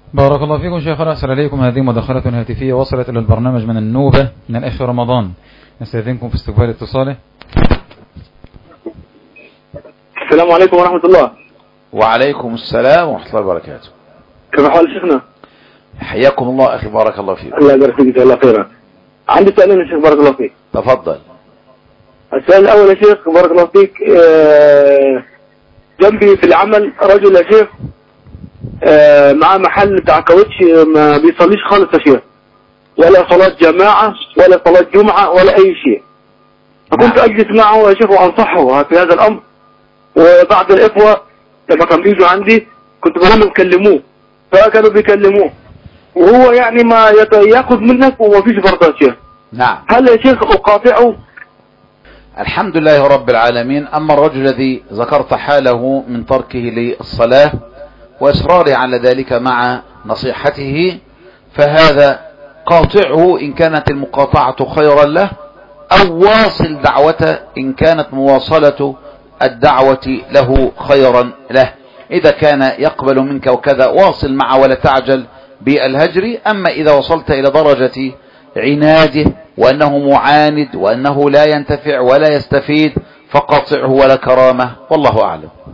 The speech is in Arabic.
بارك الله فيكم شيخنا، أسأل عليكم. هذه مداخلة هاتفية وصلت إلى البرنامج من النوبة من الأخ رمضان، نستأذنكم في استقبال اتصاله. السلام عليكم ورحمة الله. وعليكم السلام ورحمة الله وبركاته. كيف حال شيخنا؟ حياكم الله أخي، بارك الله فيك. الله يبارك فيك، جزاك الله خيرا. عندي سؤالين يا شيخ بارك الله فيك. تفضل. السؤال الأول يا شيخ بارك الله فيك، جنبي في العمل رجل يا شيخ مع محل بتاع كاوتش، ما بيصليش خالص يا شيخ، ولا صلاة جماعة ولا صلاة جمعة ولا أي شيء. فكنت أجلس معه يا شيخ وأنصحه في هذا الأمر، وبعض الإخوة لما كانوا بيجوا عندي كنت بقول لهم كلموه، فكانوا بيكلموه وهو يعني ما ياخذ منك وما فيش برضه يا شيخ. نعم. هل يا شيخ أقاطعه؟ الحمد لله رب العالمين. أما الرجل الذي ذكرت حاله من تركه للصلاة وإصراره على ذلك مع نصيحته، فهذا قاطعه إن كانت المقاطعة خيرا له، أو واصل دعوته إن كانت مواصلة الدعوة له خيرا له. إذا كان يقبل منك وكذا واصل معه ولا تعجل بالهجر. أما إذا وصلت إلى درجة عناده وأنه معاند وأنه لا ينتفع ولا يستفيد فقاطعه ولا كرامة، والله أعلم.